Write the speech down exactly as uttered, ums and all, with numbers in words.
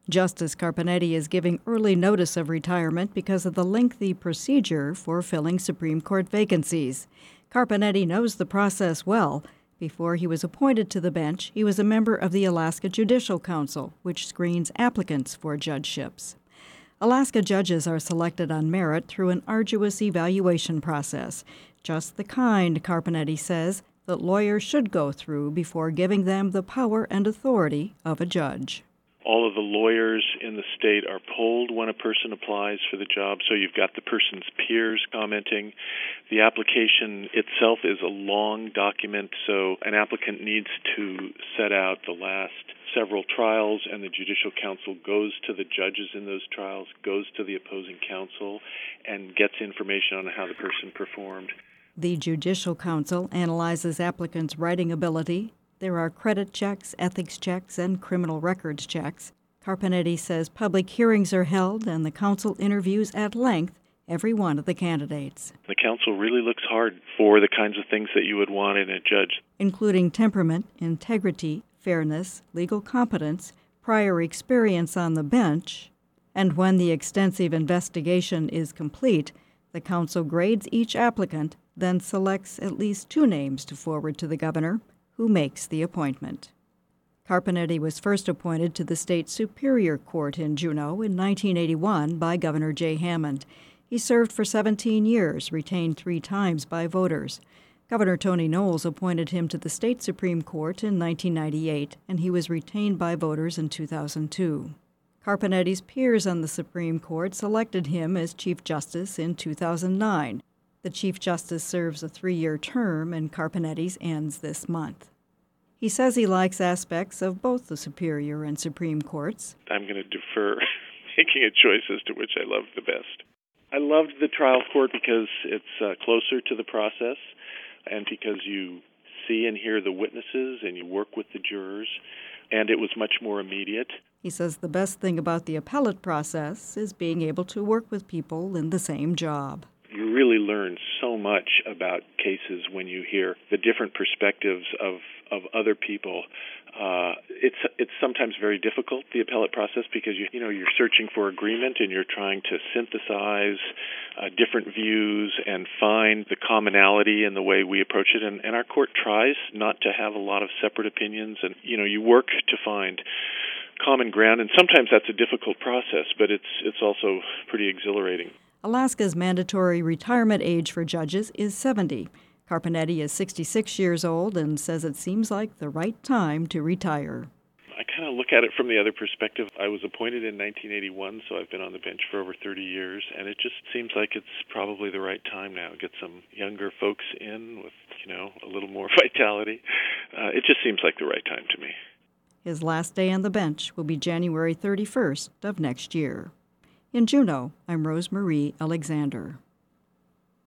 Justice Carpenetti is giving early notice of retirement because of the lengthy procedure for filling Supreme Court vacancies. Carpenetti knows the process well. Before he was appointed to the bench, he was a member of the Alaska Judicial Council, which screens applicants for judgeships. Alaska judges are selected on merit through an arduous evaluation process, just the kind, Carpenetti says, that lawyers should go through before giving them the power and authority of a judge. All of the lawyers in the state are polled when a person applies for the job, so you've got the person's peers commenting. The application itself is a long document, so an applicant needs to set out the last several trials, and the Judicial Council goes to the judges in those trials, goes to the opposing counsel, and gets information on how the person performed. The Judicial Council analyzes applicants' writing ability. There are credit checks, ethics checks, and criminal records checks. Carpenetti says public hearings are held and the council interviews at length every one of the candidates. The council really looks hard for the kinds of things that you would want in a judge, including temperament, integrity, fairness, legal competence, prior experience on the bench, and when the extensive investigation is complete, the council grades each applicant, then selects at least two names to forward to the governor, who makes the appointment. Carpenetti was first appointed to the state Superior Court in Juneau in nineteen eighty-one by Governor Jay Hammond. He served for seventeen years, retained three times by voters. Governor Tony Knowles appointed him to the state Supreme Court in nineteen ninety-eight, and he was retained by voters in two thousand two. Carpenetti's peers on the Supreme Court selected him as Chief Justice in two thousand nine. The Chief Justice serves a three-year term, and Carpenetti's ends this month. He says he likes aspects of both the Superior and Supreme Courts. I'm going to defer making a choice as to which I love the best. I loved the trial court because it's uh, closer to the process and because you see and hear the witnesses and you work with the jurors, and it was much more immediate. He says the best thing about the appellate process is being able to work with people in the same job. You really learn so much about cases when you hear the different perspectives of, of other people. Uh, it's it's sometimes very difficult, the appellate process, because you you know you're searching for agreement and you're trying to synthesize uh, different views and find the commonality in the way we approach it. And, and our court tries not to have a lot of separate opinions, and you know you work to find common ground. And sometimes that's a difficult process, but it's it's also pretty exhilarating. Alaska's mandatory retirement age for judges is seventy. Carpenetti is sixty-six years old and says it seems like the right time to retire. I kind of look at it from the other perspective. I was appointed in nineteen eighty-one, so I've been on the bench for over thirty years, and it just seems like it's probably the right time now. Get some younger folks in with, you know, a little more vitality. Uh, it just seems like the right time to me. His last day on the bench will be January thirty-first of next year. In Juneau, I'm Rose Marie Alexander.